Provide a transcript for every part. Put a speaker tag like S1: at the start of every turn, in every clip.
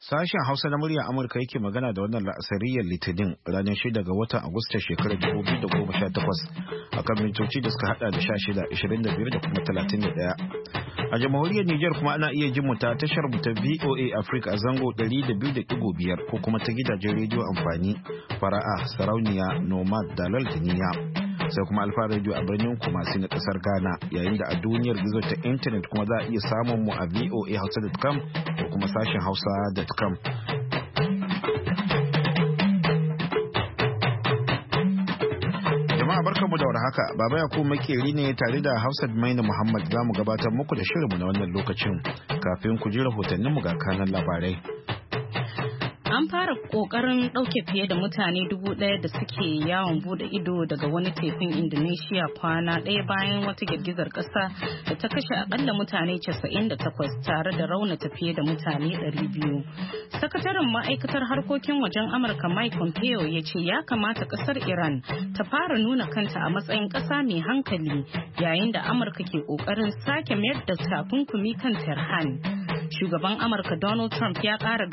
S1: Sashen Hausa na muryar Amurka yake magana da wannan la'asariyar Litinin ranar 6 ga watan Agusta shekarar 2018 akan mintoci da suka hada da 16, 25 da kuma 31. A jamhuriyar Nijar kuma ana iya jin mu ta tashar mu ta VOA Africa a zango 200.5 ko kuma ta gidajen rediyo amfani Fara'a, Sarauniya, Nomad, Dalal da Niyya. Sai kuma Alfa Radio a birnin Kumasi na kasar Ghana, yayin da a duniyar gizo ta intanet kuma za a iya samun mu a voahausa.com ko kuma sashen hausa.com. Jama'a barkanmu da warhaka, Baba Yakubu Makeri ne tare da Hafsat Maina Muhammad zamu gabatar muku da shirinmu na wannan lokacin. Kafin ku ji rahotanninmu ga kanan labarai.
S2: An fara kokarin ɗauke fiye da mutane 1,000 da suke yawon bude ido daga wani tekun Indonesia kwana ɗaya bayan wata girgizar ƙasa da ta kashe akalla mutane 98 tare da raunata fiye da mutane 200. Sakataren ma'aikatar harkokin wajen Amurka Mike Pompeo ya ce ya kamata ƙasar Iran ta fara nuna kanta a matsayin ƙasa mai hankali yayin da Amurka ke kokarin sake mayar da takunkumi kan Tehran. Shugaban Amurka Donald Trump ya kare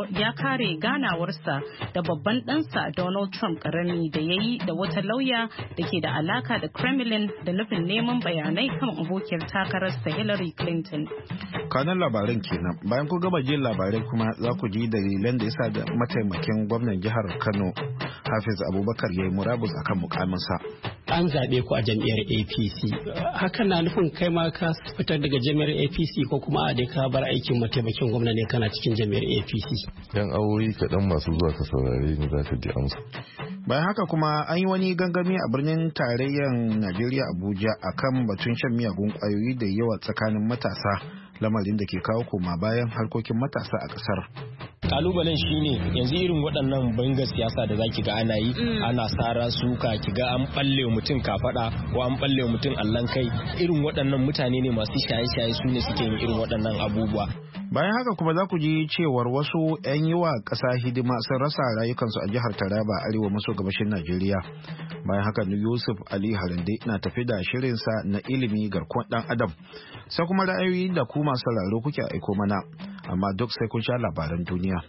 S2: ganawarsa da babban ɗansa Donald Trump karami da ya yi da wata lauya da ke da alaka da Kremlin da nufin neman bayanai kan abokiyar takararsa Hillary Clinton.
S1: Kanan labaran kenan. Bayan ku gaba jin labarai kuma za ku ji dalilan da yasa da mataimakin gwamnan jihar Kano Hafiz Abubakar ya yi murabus akan mukaminsa.
S3: An zaɓe ku a jam'iyyar APC. Hakan na nufin kai ma ka fitar daga jam'iyyar APC ko kuma a dai ka bar aikin mataimakin gwamna ne kana cikin jam'iyyar APC.
S4: Yan awoyi kaɗan masu zuwa ka saurare ni za ka ji amsa.
S1: Bayan haka kuma an yi wani gangami a birnin tarayyar Najeriya Abuja akan batun shan miyagun ƙwayoyi da yawa tsakanin matasa, lamarin da ke kawo koma bayan harkokin matasa a ƙasar.
S5: Kalubalen shine yanzu irin waɗannan bangar siyasa da zaki ga ana yi, ana sara suka, kiga an balle mutum kafada ko an balle mutum allan kai. Irin waɗannan mutane ne masu shaye-shaye, su ne suke yin irin waɗannan abubuwa.
S1: Bayan haka kuma za ku ji cewar wasu 'yan yi wa ƙasa hidima sun rasa rayukansu a jihar Taraba, arewa maso gabashin Najeriya. Bayan haka Yusuf Ali Harande na tafi da shirinsa na ilimi garkuwar ɗan adam. Sai kuma ra'ayoyi da ku masu sauraro kuke aiko mana, amma duk sai kun sha labaran duniya.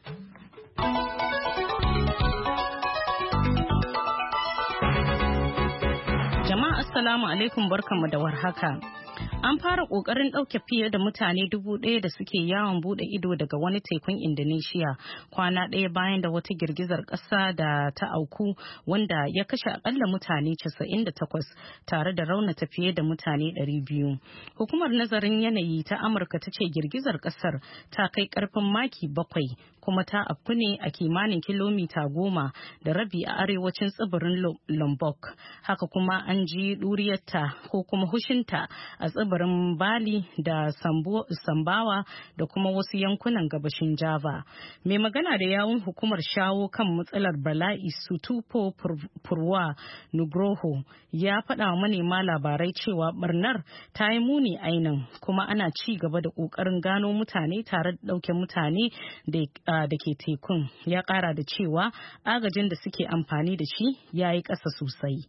S2: Jama'a assalamu alaikum, barkanmu da warhaka. An fara kokarin ɗauke fiye da mutane 1,000 da suke yawon bude ido daga wani tekun Indonesia kwana ɗaya bayan da wata girgizar ƙasa da ta auku wanda ya kashe akalla mutane 98 tare da raunata fiye da mutane 200. Hukumar nazarin yanayi ta Amurka ta ce girgizar ƙasar ta kai ƙarfin maki 7 kuma ta afku ne a kimanin kilomita 10 da rabi a arewacin tsibirin Lombok. Haka kuma an ji ɗuriyarta ko kuma hushinta a tsibirin Bali da Sambawa da kuma wasu yankunan gabashin Java. Mai magana da yawun hukumar shawo kan matsalar bala'i Sutopo Purwo Nugroho ya faɗa wa manema labarai cewa barnar ta yi muni ainin kuma ana ci gaba da ƙoƙarin gano mutane tare da ɗauke mutane da ke tekun. Ya ƙara da cewa agajin da suke amfani da shi ya yi ƙasa sosai.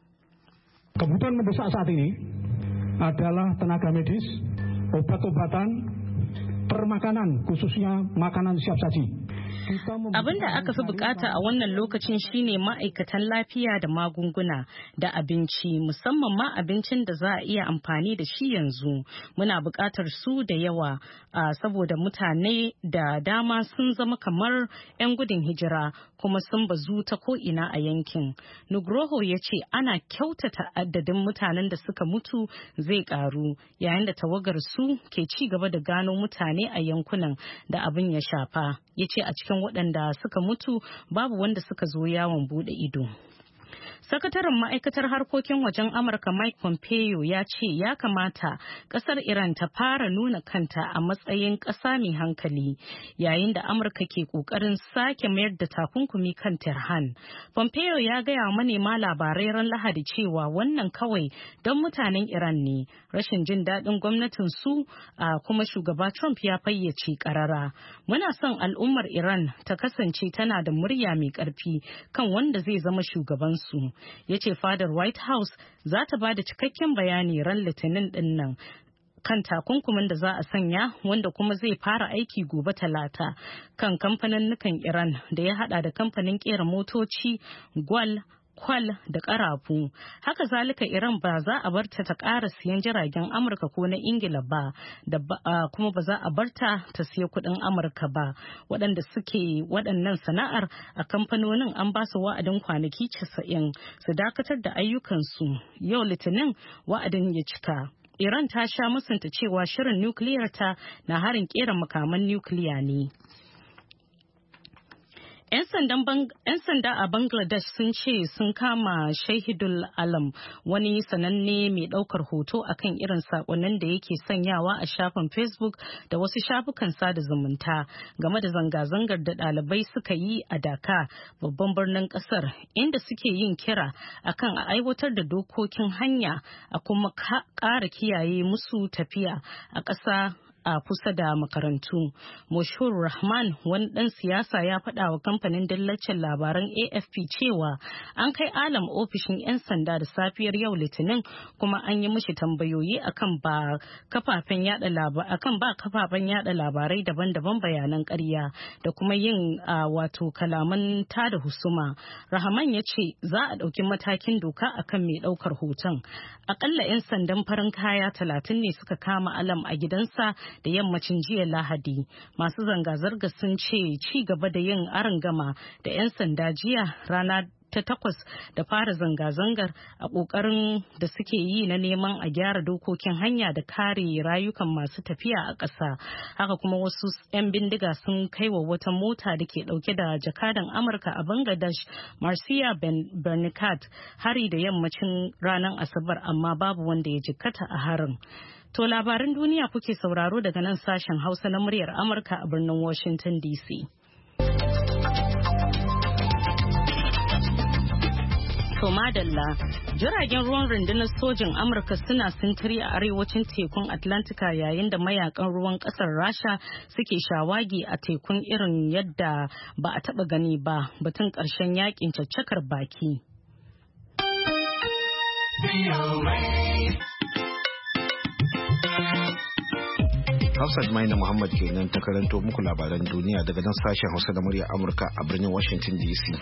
S6: Kebutuhan mendesak saat ini adalah tenaga medis, obat-obatan, permakanan, khususnya makanan siap saji.
S2: Abin da aka fi bukata a wannan lokacin shine ma'aikatan lafiya da magunguna da abinci, musamman ma abincin da za a iya amfani da shi yanzu. Muna bukatar su da yawa saboda mutane da dama sun zama kamar 'yan gudun hijira kuma sun bazu ta ko'ina a yankin. Nugroho ya ce ana kyautata adadin mutanen da suka mutu zai karu yayin da tawagar su ke ci gaba da gano mutane a yankunan da abin ya shafa. Ya ce a cikin waɗanda suka mutu babu wanda suka zo yawon bude ido. Sakataren ma'aikatar harkokin wajen Amurka Mike Pompeo ya ce ya kamata ƙasar Iran ta fara nuna kanta a matsayin ƙasa mai hankali yayin da Amurka ke ƙoƙarin sake mayar da takunkumi kan Tehran. Pompeo ya gaya wa manema labarai ran Lahadi cewa wannan kawai don mutanen Iran ne, rashin jin daɗin gwamnatin su kuma shugaba Trump ya fayyace ƙarara. Muna son al'ummar Iran ta kasance tana da murya mai ƙarfi kan wanda zai zama shugabansu. Ya ce fadar White House za ta ba da cikakken bayani ran Litinin din nan kan takunkumin da za a sanya wanda kuma zai fara aiki gobe Talata kan kamfanin Iran da ya hada da kamfanin kera motoci Gwal, Kwal da Karafu. Haka zalika Iran ba za a barta ta ƙara siyan jiragen Amurka ko na Ingila ba, kuma ba za a barta ta siya kuɗin Amurka ba. Waɗanda suke waɗannan sana'ar a kamfanonin an ba su wa'adin kwanaki 90 su dakatar da ayyukansu. Yau Litinin wa'adin ya cika. Iran ta sha musanta cewa shirin nukiliyar ta na harin kera makaman nukiliya ne. 'Yan sanda a Bangladesh sun ce sun kama Shahidul Alam, wani sananne mai ɗaukar hoto akan irin saƙonnin da yake sanyawa a shafin Facebook da wasu shafukan sada zumunta game da zanga-zangar da ɗalibai suka yi a Dhaka, babban birnin ƙasar, inda suke yin kira akan a aiwatar da dokokin hanya a kuma ƙara kiyaye musu tafiya a ƙasa a kusa da makarantu. Moshur Rahman, wani ɗan siyasa, ya faɗa wa kamfanin dillacin labaran AFP cewa an kai Alam ofishin 'yan sanda da safiyar yau Litinin, kuma an yi mishi tambayoyi akan ba kafafen yada labarai daban-daban bayanan ƙarya da kuma yin wato kalaman tada husuma. Rahman ya ce za a ɗauki matakin doka akan mai ɗaukar hoton. Akalla 'yan sandan farin kaya 30 ne suka kama Alam a gidansa da yammacin jiya Lahadi. Masu zanga-zanga sun ce ci gaba da yin arangama da 'yan sanda jiya rana ta 8 da fara zanga-zangar a ƙoƙarin da suke yi na neman a gyara dokokin hanya da kare rayukan masu tafiya a ƙasa. Haka kuma wasu 'yan bindiga sun kai wa wata mota da ke ɗauke da jakadan Amurka a Bangladesh, Marcia Bernicat, hari da yammacin ranar Asabar, amma babu wanda ya jikkata a harin. To labaran duniya kuke sauraro daga nan sashen Hausa na muryar Amurka a birnin Washington DC. To madalla, jiragen ruwan rundunar sojin Amurka suna sintiri a arewacin tekun Atlantika yayin da mayakan ruwan kasar Rasha suke shawagi a tekun irin yadda ba a taba gani ba, batun ƙarshen yakin caccakar baki.
S1: Hafsat Maina Muhammad kenan ta karanto muku labaran duniya daga nan sashen Hausa da murya Amurka a birnin Washington DC.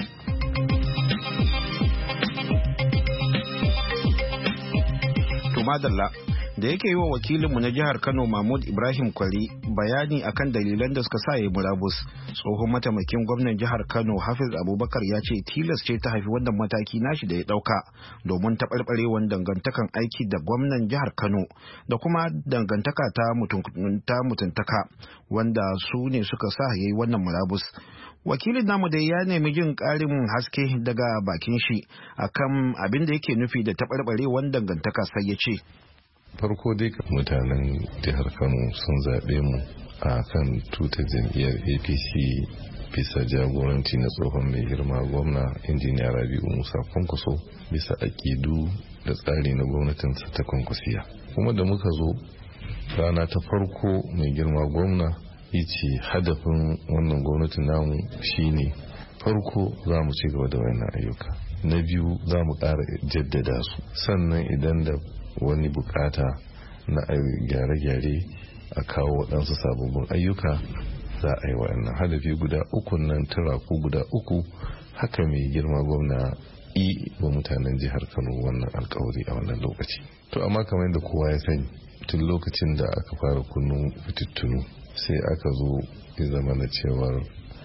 S1: To madalla, da yake yi wa wakilinmu na jihar Kano Mahmud Ibrahim Kwari bayani akan dalilan da suka sa ya yi murabus, tsohon mataimakin gwamnan jihar Kano Hafiz Abubakar ya ce tilas ce ta haifi wannan mataki nashi da ya dauka domin taɓarɓarewar dangantakan aiki da gwamnan jihar Kano da kuma dangantaka ta mutuntaka wanda su ne suka sa ya yi wannan murabus. Wakilin namu dai ya nemi jin ƙarin haske daga bakin shi akan abin da yake nufi da taɓarɓarewar dangantaka, sai ya ce.
S4: Farko dai mutanen jihar Kano sun zaɓe mu a kan tutar jam'iyyar APC bisa jagoranci na tsohon mai girma gwamna injiniya Rabi'u Musa Kwankwaso bisa aƙidu da tsari na gwamnatinsa ta Kwankwasiya. Kuma da muka zo rana ta farko mai girma gwamna yace hadafin wannan gwamnatin namu shine farko za mu ci gaba da wannan ayyuka, na biyu za mu ƙara jaddada su, sannan idan da wani bukata na gyare-gyare a kawo waɗansu sababbin ayyuka za a yi wa'annan hadafi guda uku nan, turaku guda uku, haka mai girma gwamna wa mutanen jihar Kano wannan alkawari a wannan lokaci. To amma kamar yadda kowa ya sani, tun lokacin da aka fara kunnu fitittunu sai aka zo ya zama na cewar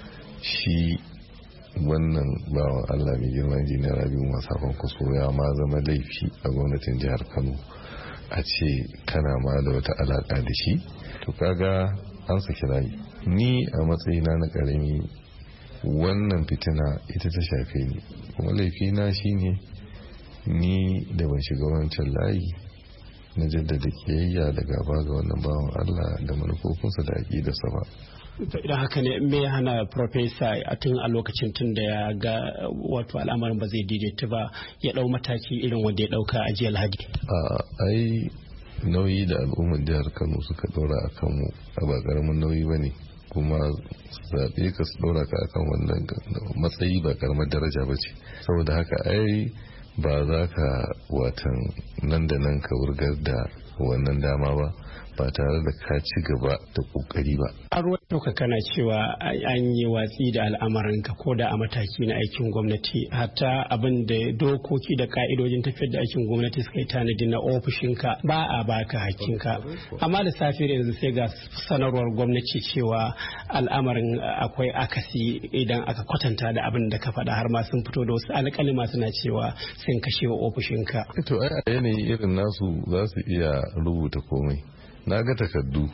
S4: shi wannan bawan Allah mai girma injiniya Rabi'u Musa Kwankwaso ya ma zama laifi a gwamnatin jihar Kano a ce kana ma da wata alaka da shi. To kaga an saki layi. Ni a matsayina na karami wannan fitina ita ta shafe ni, kuma laifina shine ni da ban shiga wancan layi na jaddada kiyayya da gaba ga wannan bawan Allah da manufofinsa da aƙidarsa ba.
S3: Idan haka ne me ya hana Profesa a tun a lokacin tun da ya ga wato al'amarin ba zai daidaita ba ya dau mataki irin wanda ya dauka a jiya Lahadi?
S4: Ai nauyi da al'ummar jihar Kano suka dora a kanmu ba karamin nauyi ba ne, kuma zaɓe ka su dora ka akan wannan matsayi ba karamar daraja ba ce. Saboda haka ai ba za ka watan nan da nan ka wurgar da wannan dama ba, ba tare da ka ci gaba da kokari ba.
S3: A ruwa kana cewa an yi watsi da al'amarinka ko da a mataki na aikin gwamnati, hatta abin da dokoki da ka'idojin tafiyar da aikin gwamnati suka yi tanadi na ofishinka ba a baka hakkinka. Amma da safiyar yanzu sai ga sanarwar gwamnati cewa al'amarin akwai akasi idan aka kwatanta da abin da ka faɗa, har ma sun fito da wasu alƙalima suna cewa sun kashe wa ofishinka.
S4: To a yanayi irin nasu za su iya rubuta komai. Na ga takardu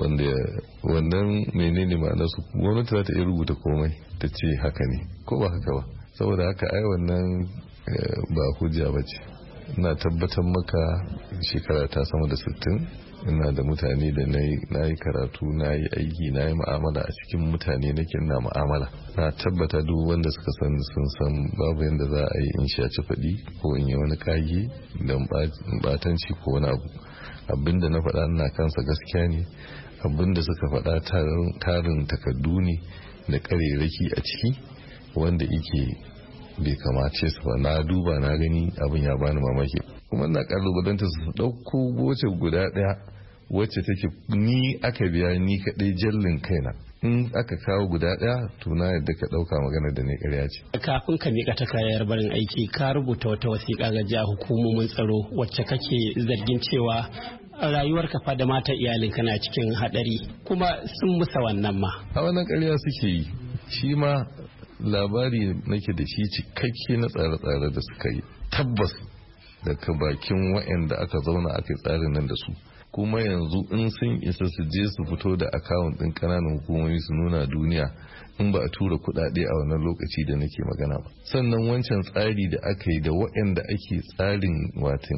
S4: wannan menene ma'ana su, gwamnati za ta iya rubuta komai ta ce haka ne ko ba haka ba. Saboda haka ai wannan ba hujja ba ce. Ina tabbatar maka shekara ta sama da 60, ina da mutane da na yi karatu, na yi aiki, na yi ma'amala a cikin mutane nake ina ma'amala. Na tabbata duk wanda suka san sun san babu yadda za a yi in shaci faɗi ko in yi wani kage don batanci ko wani abu. Abinda na faɗa ina kansa gaskiya ne, abinda suka faɗa tarin takardu ne da ƙarerraki a ciki wanda yake bai kamace su ba. Na duba na gani abin ya bani mamaki, kuma na kalubalanta su ɗauko goce guda ɗaya wacce take ni aka biya ni kaɗai jallin kaina. In aka kawo guda ɗaya to na yadda ka ɗauka magana da ne ƙarya ce.
S3: Kafin ka miƙa takardar barin aiki ka rubuta wata wasiƙa ga jiya hukumomin tsaro wacce kake zargin cewa rayuwarka fa da mata iyalinka na cikin haɗari, kuma sun musa wannan ma.
S4: A wannan ƙarya suke yi, shi ma labari nake da shi cikakke na tsare-tsare da suka yi. Tabbas daga bakin waɗanda aka zauna aka tsarin nan da su, kuma yanzu in sun isa su je su fito da akawun ɗin ƙananan hukumomi su nuna duniya in ba a tura kuɗaɗe a wannan lokaci da nake magana ba. Sannan wancan tsari da aka yi da waɗanda ake tsarin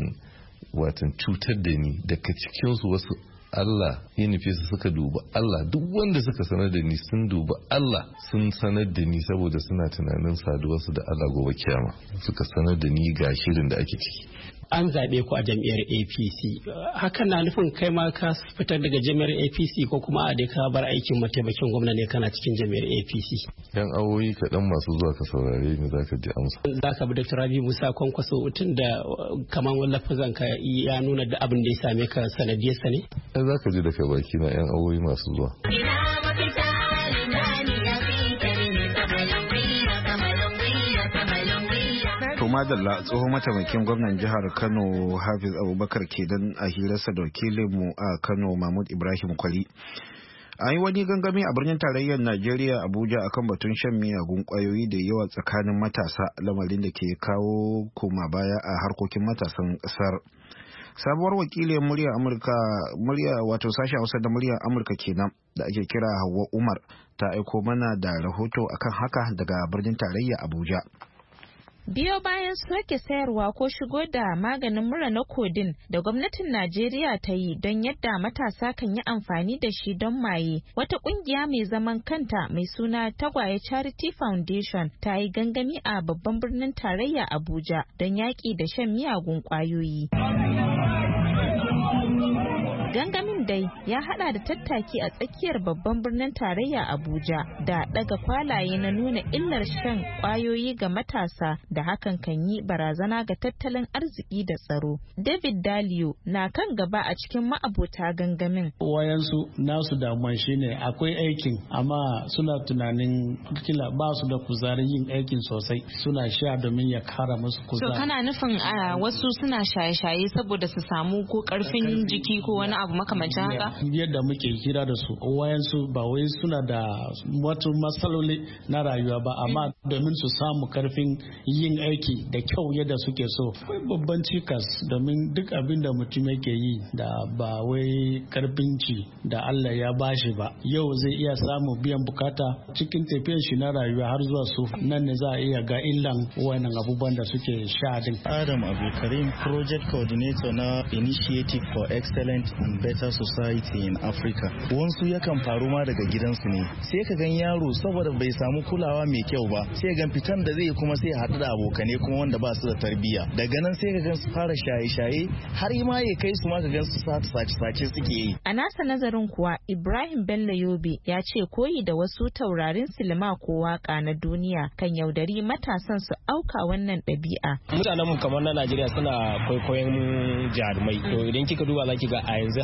S4: watan cutar da ni, daga cikinsu wasu Allah ya nufe su suka duba Allah, duk wanda suka sanar da ni sun duba Allah, sun sanar da ni saboda suna tunanin saduwarsu da Allah gobe kiyama, suka sanar da ni ga shirin da ake ciki.
S3: An zaɓe ku a jam'iyyar APC, hakan na nufin kai ma ka fitar daga jam'iyyar APC ko kuma a dai ka bar aikin mataimakin gwamna ne kana cikin jam'iyyar APC?
S4: Yan awoyi kaɗan masu zuwa ka saurare ni za ka ji amsa.
S3: Za ka bi Dr. Rabi Musa Kwankwaso tun da kamar lafazan ka ya nuna da abin da ya same ka sanadiyarsa ne?
S4: Za ka ji daga baki na yan awoyi masu zuwa.
S1: Madalla tsohon mataimakin gwamnan jihar Kano Hafiz Abubakar kenan a hirarsa da wakilinmu a Kano Mahmud Ibrahim Kwali. An yi wani gangami a birnin tarayyar Najeriya Abuja akan batun shan miyagun kwayoyi da yawa tsakanin matasa, lamarin da ke kawo koma baya a harkokin matasan kasar. Sabuwar wakilin murya wato sashen Hausa da muryar Amurka kenan da ake kira Hauwa Umar ta aiko mana da rahoto akan haka daga birnin tarayya Abuja.
S7: Biyo bayan soke sayarwa ko shigo da maganin mura na kodin da gwamnatin Najeriya ta yi don yadda matasa kan yi amfani da shi don maye, wata kungiya mai zaman kanta mai suna Tagwaye Charity Foundation ta yi gangami a babban birnin tarayya Abuja don yaƙi da shan miyagun ƙwayoyi. Gangamin dai ya hada da tattaki a tsakiyar babban birnin tarayya Abuja da daga kwalaye na nuna illar shan kwayoyi ga matasa da hakan kan yi barazana ga tattalin arziki da tsaro. David Dalio na kan gaba a cikin ma'abota gangamin.
S8: Wayansu nasu damuwa shine akwai aikin amma suna tunanin kila ba su da kuzarin yin aikin sosai, suna sha domin ya kara musu kuzari.
S7: So kana nufin wasu suna shaye-shaye saboda su samu ko karfin jiki ko wani abu makamancin haka?
S8: Yadda muke hira da su, wayansu ba wai suna da wasu matsaloli na rayuwa ba, amma domin su samu karfin yin aiki da kyau yadda suke so. Akwai babban cikas domin duk abin da mutum yake yi da ba wai karfin ci da Allah ya bashi ba, yau zai iya samu biyan bukata cikin tafiyar shi na rayuwa har zuwa su nan ne za a iya ga illan wannan abubuwan da suke sha din.
S9: Adam Abdulkarim, project coordinator na Initiative for Excellent and Better Society in Africa. Wansu yakan faru ma daga gidansu ne. Sai ka gan yaro saboda bai samu kulawa mai kyau ba, sai gan fitan da zai kuma sai haɗu da abokane kuma wanda ba su da tarbiyya. Daga nan sai ka gan su fara shaye-shaye har ma ya kai su ma ka gan su sace-sace suke yi.
S7: A nasa nazarin kuwa Ibrahim Bello Yobe ya ce koyi da wasu taurarin silima ko waka na duniya kan yaudari matasan su auka wannan ɗabi'a.
S5: Mutanen mu kamar na Najeriya suna kwaikwayon jarumai. To idan kika duba zaki ga a yanzu haka akwai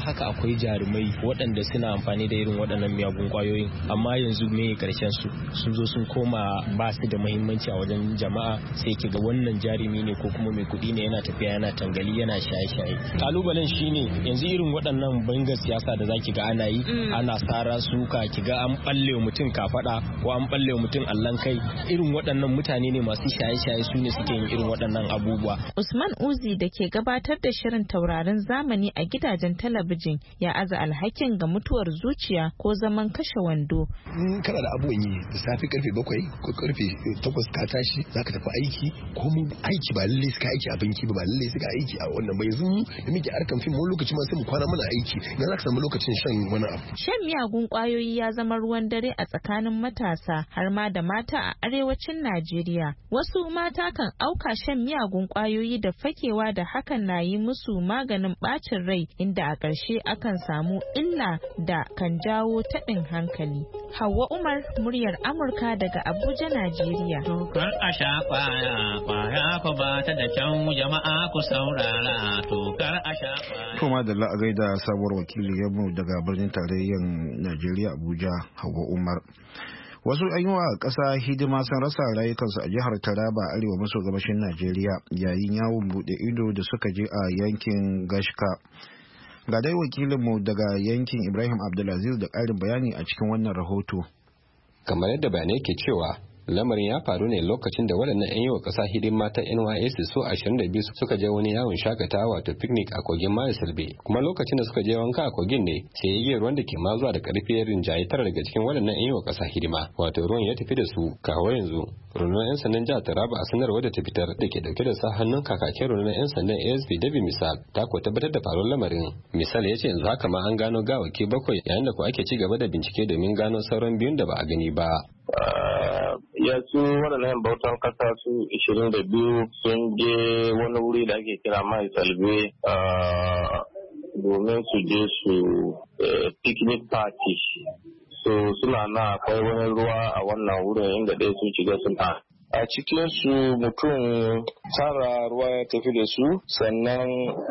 S5: akwai jarumai waɗanda suna amfani da irin waɗannan miyagun kwayoyin, amma yanzu me karshen su sun zo sun koma ba su da muhimmanci a wajen jama'a, sai ki ga wannan jarumi ne ko kuma mai kuɗi ne yana tafiya yana tangali yana shaye-shaye. Kalubalen shine yanzu irin waɗannan bangar siyasa da zaki ga ana yi, ana sara suka, ki ga an balle mutum kafada ko an balle mutum allan kai, irin waɗannan mutane ne masu shaye-shaye su ne suke yin irin waɗannan abubuwa.
S7: Usman Uzi da ke gabatar da shirin taurarin zamani a gidajen talabijin ya aza alhakin ga mutuwar zuciya ko zaman kashe wando.
S10: Kana da abubuwan yi da safe karfe 7 ko karfe 8 ka tashi zaka tafi aiki, ko mun aiki ba lalle suka aiki a banki ba lalle suka aiki a wannan bai zun da muke harkan fim wani lokaci ma sai mu kwana muna aiki na zaka samu lokacin shan wani abu. Shan
S7: miyagun kwayoyi ya zama ruwan dare a tsakanin matasa har ma da mata a arewacin Najeriya. Wasu mata kan auka shan miyagun kwayoyi da fakewa da hakan na yi musu maganin bacin rai, inda a ƙarshe akan samu illa da kan jawo taɓin hankali. Hauwa Umar, muryar Amurka daga Abuja, Najeriya.
S11: Tukar a sha kwaya, kwaya ku ba ta da kyau jama'a ku saurara, tukar a sha kwaya.
S1: Kuma da la'agai da sabuwar wakiliyarmu daga birnin tarayyar Najeriya Abuja, Hauwa Umar. Wasu an yi wa ƙasa hidima sun rasa rayukansu a jihar Taraba arewa maso gabashin Najeriya yayin yawon buɗe ido da suka je a yankin Gashka. Ga dai wakilinmu daga yankin Ibrahim Abdulaziz da ƙarin bayani a cikin wannan rahoto.
S12: Kamar yadda bayanai ke cewa lamarin ya faru ne lokacin da waɗannan 'yan yi wa ƙasa hidima ta NYSC su 22 suka je wani yawon shakatawa wato picnic a kogin Mayo Silbe, kuma lokacin da suka je wanka a kogin ne sai igiyar ruwan da ke ma zuwa da ƙarfi ya rinjaye tara daga cikin waɗannan 'yan yi wa ƙasa hidima, wato ruwan ya tafi da su. Kawo yanzu rundunar 'yan sandan jihar Taraba a sanarwar da ta fitar da ke dauke da sa hannun kakakin rundunar 'yan sandan ASP David Misal ta ko tabbatar da faruwar lamarin. Misal ya ce yanzu haka ma an gano gawaki 7 yayin da ko ake ci gaba da bincike domin gano sauran biyun da ba a gani ba.
S13: Ya su waɗannan bautan ƙasa su 22 sun je wani wuri da ake kira Mai Salbe domin su je su picnic party. So suna na akwai wani ruwa a wannan wurin inda ɗaya sun shiga suna. A cikin su mutum tara ruwa ya tafi da su, sannan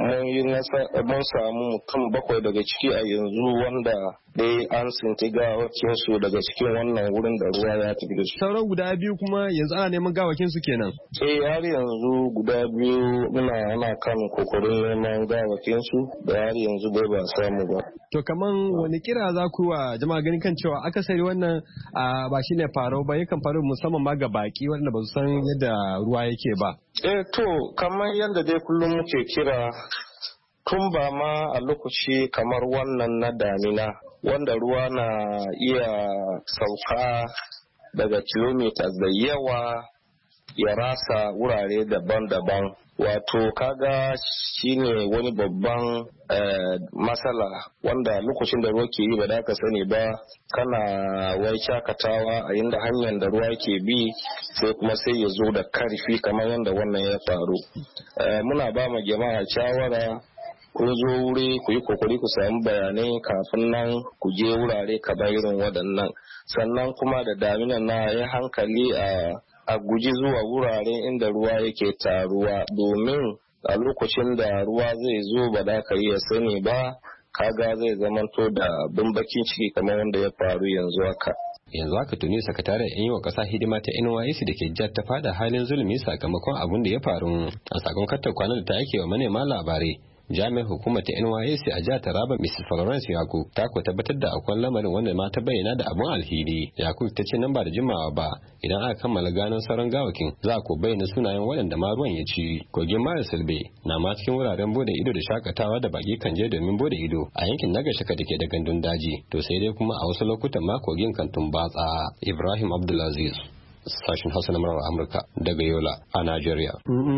S13: mun samu mutum 7 daga ciki a yanzu wanda dai an sinti gawakin su daga cikin wannan wurin da ruwa ya tafi da su.
S14: Sauran guda 2 kuma yanzu ana neman gawakin su kenan.
S13: Har yanzu guda 2 ana kan kokarin neman gawakin su da har yanzu bai ba samu ba.
S14: To kaman wani kira za ku wa jama'a ganin kan cewa akasari wannan ba shine farau ba, yakan faru musamman ma ga baki wanda ba su san yadda ruwa yake ba.
S13: To kamar yadda dai kullum muke kira tun ba ma a lokaci kamar wannan na damina wanda ruwa na iya sauka daga kilomita da yawa ya rasa wurare daban-daban. Wato kaga shine wani babban matsala wanda lokacin da ruwa ke yi ba da ka sani ba, kana wai shakatawa a inda hanyar da ruwa ke bi sai kuma sai ya zo da karfi kamar yadda wannan ya faru. Muna ba ma jama'a shawara, kun zo wuri ku yi kokari ku samu bayanai kafin nan ku je wurare kamar irin waɗannan. Sannan kuma da daminan na ya hankali a guji zuwa wurare inda ruwa yake taruwa, domin a lokacin da ruwa zai zo ba da ka iya sani ba, kaga zai zamanto da bakin ciki kamar wanda ya faru yanzu haka.
S12: Yanzu haka tuni sakataren yan yi wa ƙasa hidima ta NYSC da ke jihar ta fada halin zulumi sakamakon abin da ya faru a sakon kartar kwanan da ta ake wa manema labarai. Jami'ar hukumar ta NYSC a jihar Taraba Mrs. Florence Yakub ta ko tabbatar da akwai lamarin wanda ma ta bayyana da abun alheri. Yakub ta ce nan ba da jimawa ba idan aka kammala gano sauran gawakin za a ko bayyana sunayen waɗanda ma ruwan ya ci. Kogin Mayo Silbe na ma cikin wuraren bude ido da shakatawa da baki kan je domin bude ido a yankin Nagashaka da ke da gandun daji. To sai dai kuma a wasu lokutan ma kogin kan tumbatsa. Ibrahim Abdulaziz, sashen Hausa na murar Amurka daga Yola a Najeriya.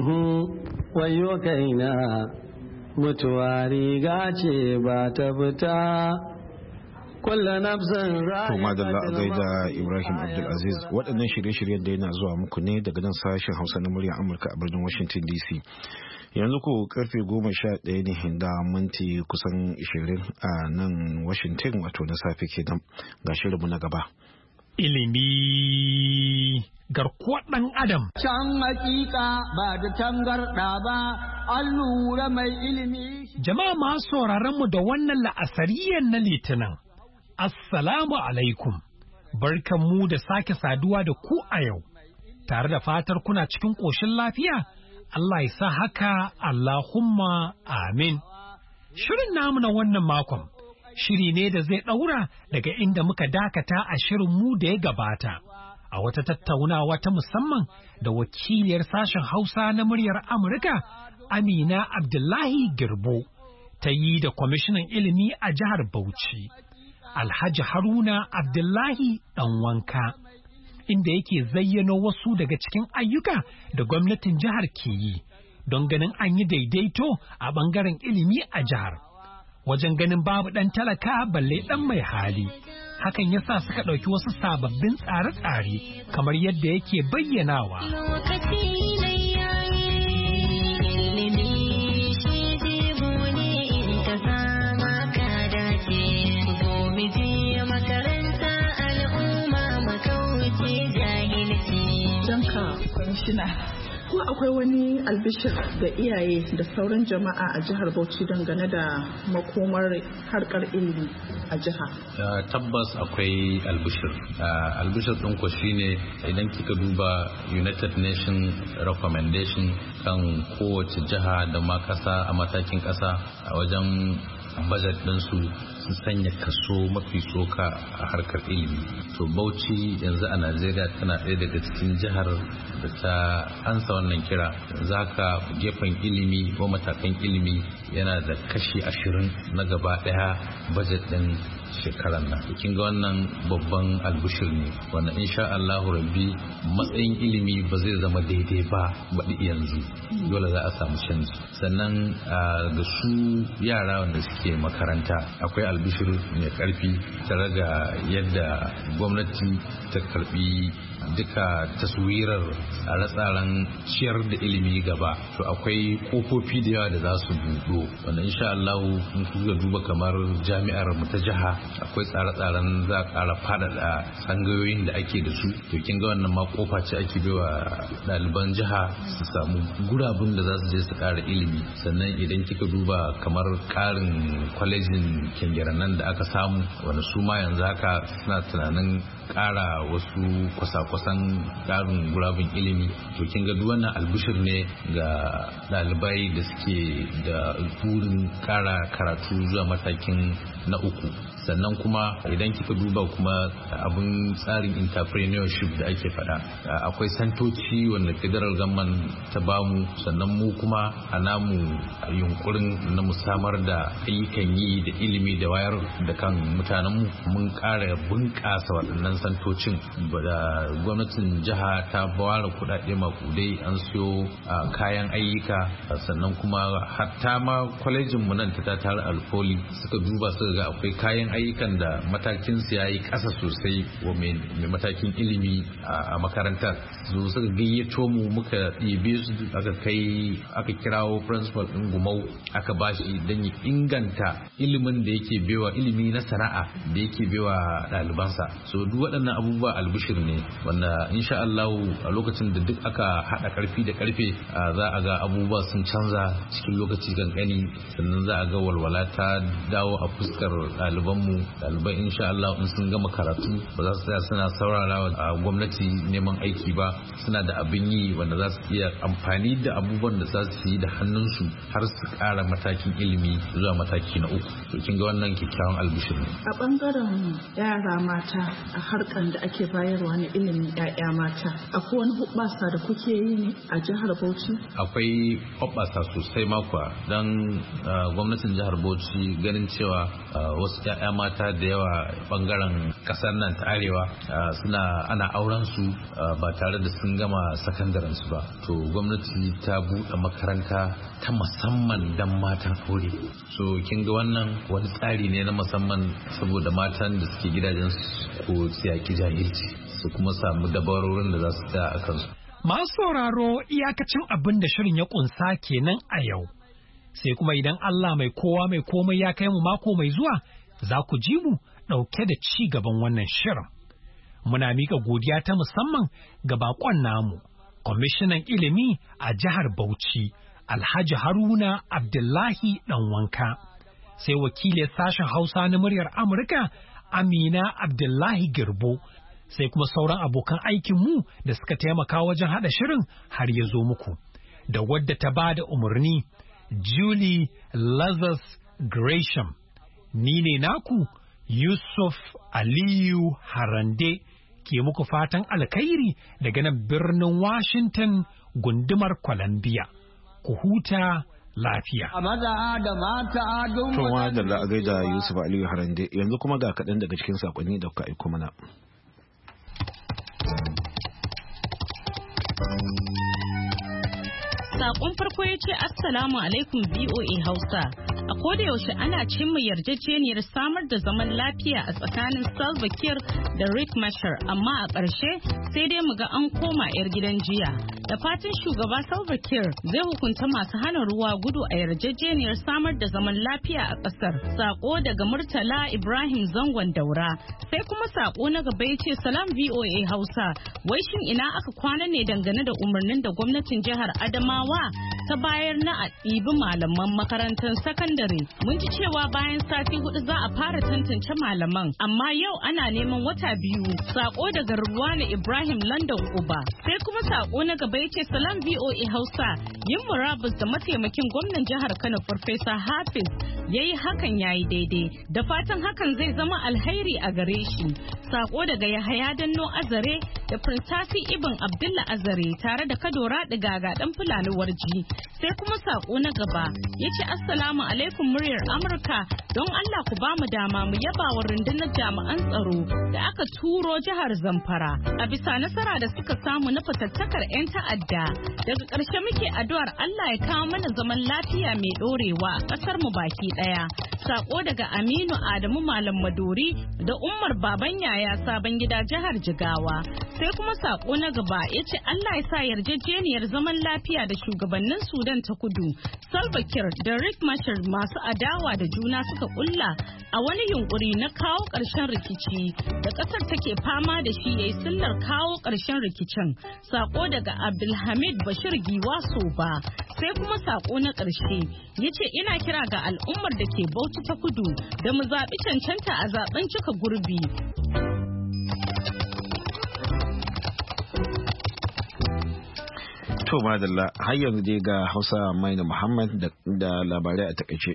S15: Wayo kaina mutuwa riga ce ba ta fita kulla nafsin
S1: to madalla a gaida Ibrahim Abdulaziz. Waɗannan shirye-shiryen da yana zuwa muku ne daga nan sashen Hausa na muryar Amurka a birnin Washington DC. Yanzu ku karfe 11 ne da minti kusan 20 a nan Washington, wato na safe kenan. Ga shirinmu na gaba.
S16: Ilimi garkuwar ɗan Adam.
S17: Can hakika ba da tangarɗa ba
S16: allura mai ilimi.
S17: Jama'a masu sauraron mu da wannan la'asariyar na Litinin. Assalamu alaikum. Barkan mu da sake saduwa da ku a yau. Tare da fatar kuna cikin ƙoshin lafiya, Allah ya sa haka, Allahumma amin. Shirin namu na wannan makon, shiri ne da zai ɗaura daga inda muka dakata a shirin mu da ya gabata. A wata tattaunawa ta musamman da wakiliyar sashen Hausa na muryar Amurka, Amina Abdullahi Girbo, ta yi da kwamishinan ilimi a jihar Bauchi, Alhaji Haruna Abdullahi Ɗanwanka, inda yake zayyano wasu daga cikin ayyuka da gwamnatin jihar ke yi don ganin an yi daidaito a ɓangaren ilimi a jihar. Wajen ganin babu ɗan talaka balle ɗan mai hali. Hakan ya sa suka ɗauki wasu sababbin tsare-tsare kamar yadda yake bayyanawa.
S18: Ko akwai wani albishir ga iyaye da sauran jama'a a jihar Bauchi dangane da makomar harkar ilimi a jiha?
S19: Tabbas akwai albishir. Albishir ɗin ku shine idan kika duba United Nations recommendation kan kowace jiha da ma ƙasa a matakin ƙasa a wajen budget ɗinsu sun sanya kaso mafi tsoka a harkar ilimi. To Bauchi yanzu a Najeriya tana ɗaya daga cikin jihar da ta ansa wannan kira. Zaka gefen ilimi ko matakan ilimi yana da kashi 20 na gaba ɗaya budget ɗin shekarar nan. Kin ga wannan babban albushir ne wanda insha Allah rabbi matsayin ilimi ba zai zama daidai ba baɗi yanzu, dole za a samu canji. Sannan ga su yara wanda suke makaranta akwai albishir mai karfi tare da yadda gwamnati ta karbi duka taswirar tsare-tsaren ciyar da ilimi gaba. To akwai kofofi da yawa da za su buɗo wanda insha Allah in kuka duba kamar jami'ar mu ta jiha akwai tsare-tsaren za a ƙara faɗaɗa tsangayoyin da ake da su. To kin ga wannan ma kofa ce ake baiwa ɗaliban jiha su samu gurabun da za su je su ƙara ilimi. Sannan idan kika duba kamar ƙarin kwalejin Kengeranan da aka samu wanda su ma yanzu haka suna tunanin ƙara wasu kwasa-kwasan ƙarin gurabun ilimi. To kin ga duk wannan albishir ne ga ɗalibai da suke da burin ƙara karatu zuwa matakin na uku. Sannan kuma idan kika duba kuma abin tsarin entrepreneurship da ake faɗa akwai santoci wanda federal government ta bamu, sannan mu kuma a namu yunkurin na musamar da ayyukan yi da ilimi da wayar da kan mutanenmu mun ƙara bunƙasa waɗannan santocin. Da gwamnatin jiha ta ware kuɗaɗe makudai an siyo kayan ayyuka, sannan kuma hatta ma kwalejin mu nan ta tare alfoli suka duba suka ga akwai kayan ayyukan da matakinsu ya yi ƙasa sosai wa mai matakin ilimi a makarantar. Su suka gayyato mu muka ɗibe su aka kirawo principal ɗin Gumau aka bashi don ya inganta ilimin da yake bewa ilimi na sana'a da yake bewa ɗalibansa. So duk waɗannan abubuwa albishir ne wanda insha Allah a lokacin da duk aka haɗa ƙarfi da ƙarfe za a ga abubuwa sun canza cikin lokaci kankani, sannan za a ga walwala ta dawo a fuskar ɗalibanmu. Ɗalibai insha Allah in sun gama karatu ba za su tsaya suna saurara a gwamnati neman aiki ba, suna da abin yi wanda za su iya amfani da abubuwan da za su yi da hannunsu har su ƙara matakin ilimi zuwa mataki na uku. To kin ga wannan kyakkyawan albishir ne.
S18: A bangaren yara mata a harkan da ake bayarwa na ilimin 'ya'ya mata akwai wani hubbasa da kuke yi ne a jihar Bauchi?
S19: Akwai hubbasa sosai makwa don gwamnatin jihar Bauchi ganin cewa wasu 'ya'ya mata da yawa bangaren kasar nan ta arewa ana auren su ba tare da sun gama sakandaren su ba. To gwamnati ta buɗe makaranta ta musamman dan matan aure. So kin ga wannan wani tsari ne na musamman saboda matan da suke gidajen su ko siyaki jahilci su kuma samu dabarorin da za su tsaya a kansu.
S17: Masu sauraro iyakacin abin da shirin ya kunsa kenan a yau. Sai kuma idan Allah mai kowa mai komai ya kai mu mako mai zuwa za ku ji mu ɗauke da ci gaban wannan shirin. Muna mika godiya ta musamman ga bakon namu, kwamishinan ilimi a jihar Bauchi, Alhaji Haruna Abdullahi Ɗanwanka, sai wakilin sashen Hausa na muryar Amurka Amina Abdullahi Girbo, sai kuma sauran abokan aikinmu da suka taimaka wajen haɗa shirin har ya zo muku, da wadda ta ba da umarni Julie Lazarus Gresham. Ni ne naku Yusuf Aliyu Harande ke muku fatan alkhairi daga nan birnin Washington gundumar Columbia. Ku huta lafiya.
S16: A maza da mata don
S1: Tuma da la'agai da Yusuf Aliyu Harande, yanzu kuma ga kaɗan daga cikin saƙonni da kuka aiko mana.
S2: Sakon farko ya ce Assalamu alaikum VOA Hausa. A koda yaushe ana cimma yarjejeniyar samar da zaman lafiya a tsakanin Salva Kiir da Riek Machar, amma a ƙarshe sai dai mu ga an koma 'yar gidan jiya. Da fatan shugaba Salva Kiir zai hukunta masu hana ruwa gudu a yarjejeniyar samar da zaman lafiya a ƙasar. Sako daga Murtala Ibrahim Zangon Daura. Sai kuma sako na gaba ya ce Salam VOA Hausa. Wai shin ina aka kwana ne dangane da umarnin da gwamnatin jihar Adamawa ta bayar na a ɗibi malaman makarantar sakandare. Mun ji cewa bayan sati 4 za a fara tantance malaman, amma yau ana neman wata 2. Sako daga Ruwana Ibrahim London Uba. Sai kuma sako na gaba yace Salam VOA Hausa, yin murabus da mataimakin gwamnan jihar Kano Farfesa Hafiz yayi hakan yayi daidai. Da fatan hakan zai zama alheri a gare shi. Sako daga Yahaya Danno Azare da Prince Tafi Ibn Abdullah Azare tare da Kadora Digaga dan Fulani Warji. Sai kuma sako na gaba yace Assalamu alaikum muryar Amurka, don Allah ku ba mu dama mu yaba wa rundunar jami'an tsaro da aka turo jihar Zamfara a bisa nasara da suka samu na fatattakar 'yan ta'adda. Daga ƙarshe muke addu'ar Allah ya kawo mana zaman lafiya mai ɗorewa a ƙasar mu baki ɗaya. Sako daga Aminu Adamu Malam Maduri da Umar Baban Yaya Sabon Gida jihar Jigawa. Sai kuma sako na gaba yace Allah ya sa yarjejeniyar zaman lafiya da shugabannin Sudan ta Kudu, Salva Kiir da Riek Machar masu adawa da juna suka kulla a wani yunkuri na kawo ƙarshen rikici da ƙasar take fama da shi yayi sillar kawo ƙarshen rikicin. Sako daga Abdulhamid Bashir Giwa Soba. Sai kuma sako na ƙarshe yace ina kira ga al'ummar da ke Bauchi ta Kudu da mu zaɓi cancanta a zaben cika gurbi.
S1: To madalla, har yanzu dai ga Hausa Maina Muhammad da labarai a takaice.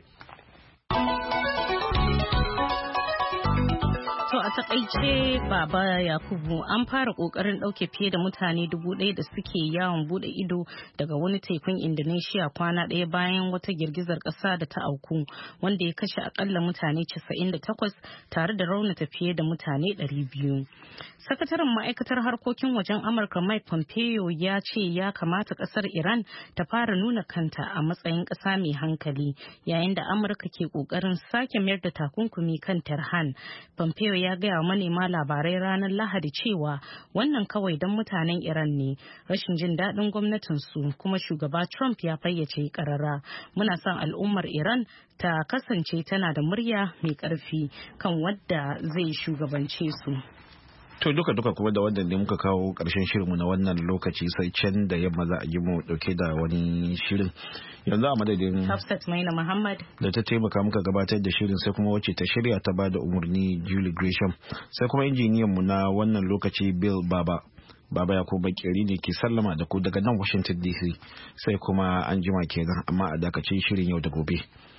S2: To a takaice Baba Yakubu, an fara kokarin dauke fiye da mutane 1,000 da suke yawon bude ido daga wani tekun Indonesia kwana ɗaya bayan wata girgizar ƙasa da ta auku wanda ya kashe akalla mutane 98 tare da raunata fiye da mutane 200. Sakataren ma'aikatar harkokin wajen Amurka Mike Pompeo ya ce ya kamata kasar Iran ta fara nuna kanta a matsayin ƙasa mai hankali yayin da Amurka ke kokarin sake mayar da takunkumi kan Tehran. Pompeo ya gaya wa manema labarai ranar Lahadi cewa wannan kawai don mutanen Iran ne, rashin jin daɗin gwamnatinsu, kuma shugaba Trump ya fayyace karara. Muna son al'ummar Iran ta kasance tana da murya mai ƙarfi kan wadda zai shugabance su.
S1: To duka kuma da wannan ne muka kawo ƙarshen shirinmu na wannan lokaci, sai can da yamma za a ji mu dauke da wani shirin. Yanzu a madadin
S2: Hafsat Maina Muhammad
S1: da ta taimaka muka gabatar da shirin, sai kuma wacce ta shirya ta bada umarni Julie Gresham, sai kuma injiniyan mu na wannan lokaci Bill Baba Yakubu Bakiri ne ke sallama da ku daga nan Washington DC, sai kuma an jima kenan, amma a dakacin shirin yau da gobe.